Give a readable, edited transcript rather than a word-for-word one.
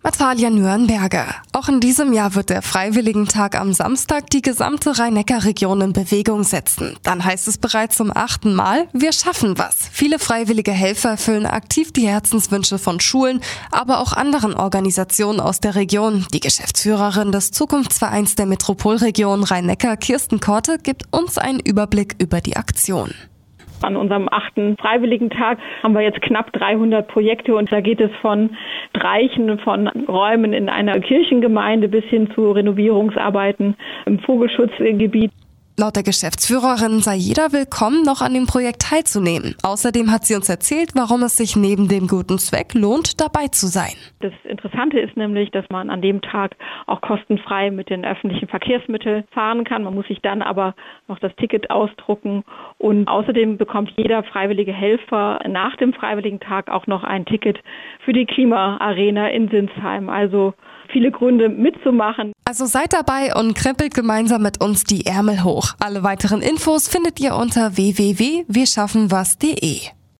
Natalia Nürnberger. Auch in diesem Jahr wird der Freiwilligentag am Samstag die gesamte Rhein-Neckar-Region in Bewegung setzen. Dann heißt es bereits zum 8. Mal, wir schaffen was. Viele freiwillige Helfer erfüllen aktiv die Herzenswünsche von Schulen, aber auch anderen Organisationen aus der Region. Die Geschäftsführerin des Zukunftsvereins der Metropolregion Rhein-Neckar, Kirsten Korte, gibt uns einen Überblick über die Aktion. An unserem 8. Freiwilligentag haben wir jetzt knapp 300 Projekte und da geht es von Streichen von Räumen in einer Kirchengemeinde bis hin zu Renovierungsarbeiten im Vogelschutzgebiet. Laut der Geschäftsführerin sei jeder willkommen, noch an dem Projekt teilzunehmen. Außerdem hat sie uns erzählt, warum es sich neben dem guten Zweck lohnt, dabei zu sein. Das Interessante ist nämlich, dass man an dem Tag auch kostenfrei mit den öffentlichen Verkehrsmitteln fahren kann. Man muss sich dann aber noch das Ticket ausdrucken und außerdem bekommt jeder freiwillige Helfer nach dem Freiwilligentag auch noch ein Ticket für die Klimaarena in Sinsheim. Also viele Gründe mitzumachen. Also seid dabei und krempelt gemeinsam mit uns die Ärmel hoch. Alle weiteren Infos findet ihr unter www.wirschaffenwas.de.